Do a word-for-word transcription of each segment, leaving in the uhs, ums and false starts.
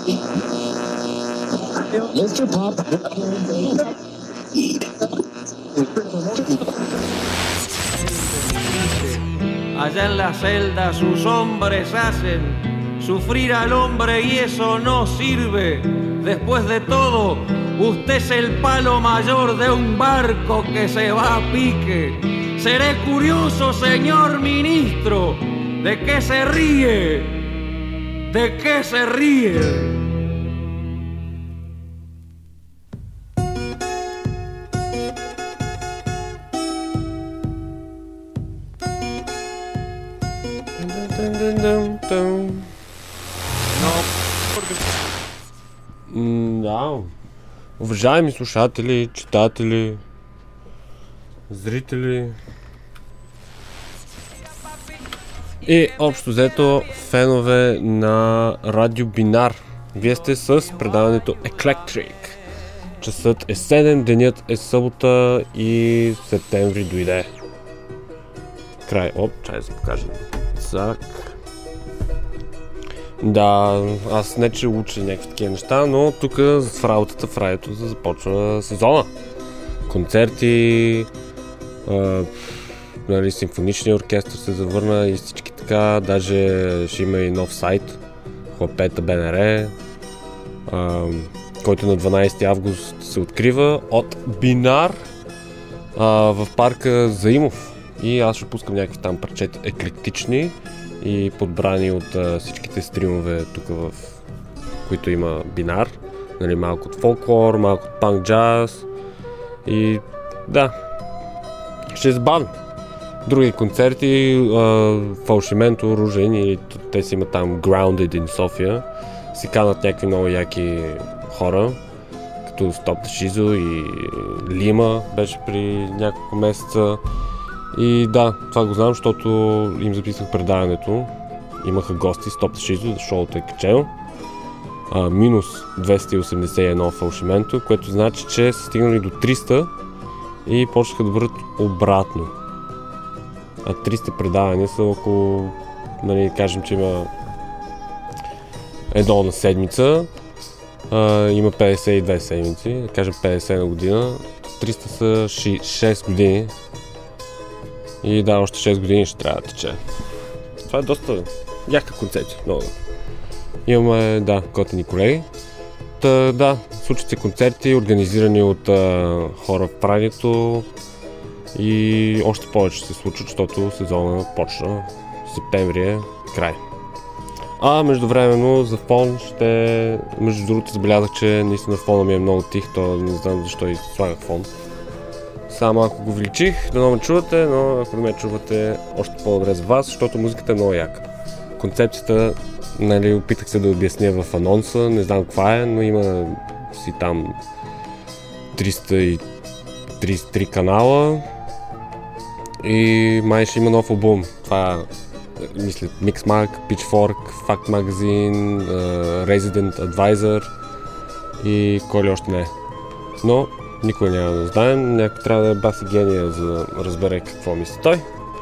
Allá en la celda sus hombres hacen sufrir al hombre y eso no sirve. Después de todo, usted es el palo mayor de un barco que se va a pique. Seré curioso, señor ministro, ¿de qué se ríe? ¿De qué se ríe? Да, уважаеми слушатели, читатели, зрители и общо взето фенове на Радио Бинар. Вие сте с предаването Eclectric. Часът е седем, денят е събота и септември дойде. Край. Оп, чай да се покажа. Зак. Да, аз не че уча някакви такива неща, но тук в работата в радиото започва сезона. Концерти, а, нали, симфоничния оркестър се завърна и всички така, даже ще има и нов сайт, Хлапета БНР, а, който на дванайсети август се открива от Бинар а, в парка Заимов. И аз ще пускам някакви там парчета еклектични и подбрани от а, всичките стримове тук, в които има Бинар. Нали, малко от фолклор, малко от панк джаз и да, ще е забавно. Други концерти, а, Фалшименто, Ружен и те си имат там Grounded in София. Си канат някакви много яки хора, като Stop the Shizo и Лима беше при няколко месеца. И да, това го знам, защото им записах предаването. Имаха гости, Stop the Shizo, шоуто е качено. А, минус двеста и осемдесет и едно Фалшименто, което значи, че са стигнали до триста и почнаха да бъдат обратно. А триста предавания са около, нали, кажем, че има едно на седмица, а, има петдесет и две седмици, да кажем петдесет на година, триста са шест години и да, още шест години ще трябва да тече. Това е доста яка концепция, много. Имаме, да, готини колеги. Та, да, случат се концерти, организирани от а, хора в радиото и още повече се случат, защото сезона почна. Септември е край. А междувременно за фон ще... Между другото забелязах, че наистина фона ми е много тих, то не знам защо и слагах фон. Само ако го увеличих, да не ме чувате, но ако не ме чувате, още по-добре за вас, защото музиката е много яка. Концепцията, нали, опитах се да обясня в анонса, не знам каква е, но има си там триста и тридесет и три канала и май ще има нов албум. Това мисля Mixmag, Pitchfork, Fact Magazine, uh, Resident Advisor и кой ли още не е. Но никой няма да знаем, някой трябва да е баси гения, за да разбере какво мисли той.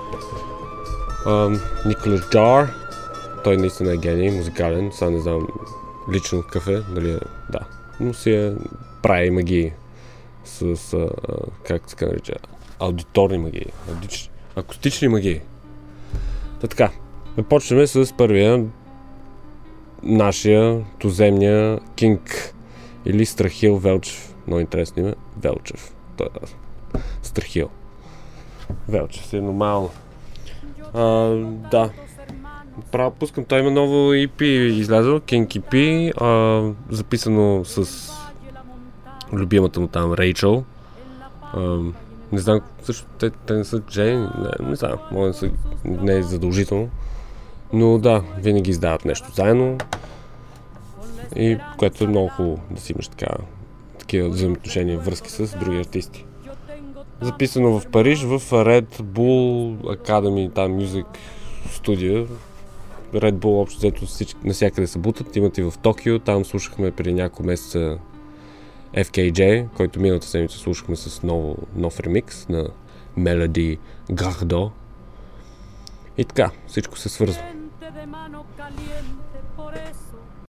Николас Джар, той наистина е гений, музикален, сега не знам лично какъв е, дали е, да, но си е прави магии с, а, как се нарича, аудиторни магии, аудич... акустични магии. Та така, започнем с първия, нашия туземния Кинг или Страхил Велчев. Много интересно име. Велчев. Той е Страхил. Велчев си е нормално. А, да. Право пускам. Той има ново и пи излязъл. King и пи. А, записано с любимата му там Рейчел. А, не знам, също те, те не са жени. Не, не знам. Може да са, не е задължително. Но да, винаги издават нещо заедно. И което е много хубаво да си имаш така такива взаимоотношения, връзки с други артисти. Записано в Париж, в Red Bull Academy, там Music Studio. Red Bull общо взето всички навсякъде се бутат, имат и в Токио, там слушахме преди няколко месеца Еф Кей Джей, който миналата седмица слушахме с ново, нов ремикс на Melody Gardot. И така, всичко се свързва.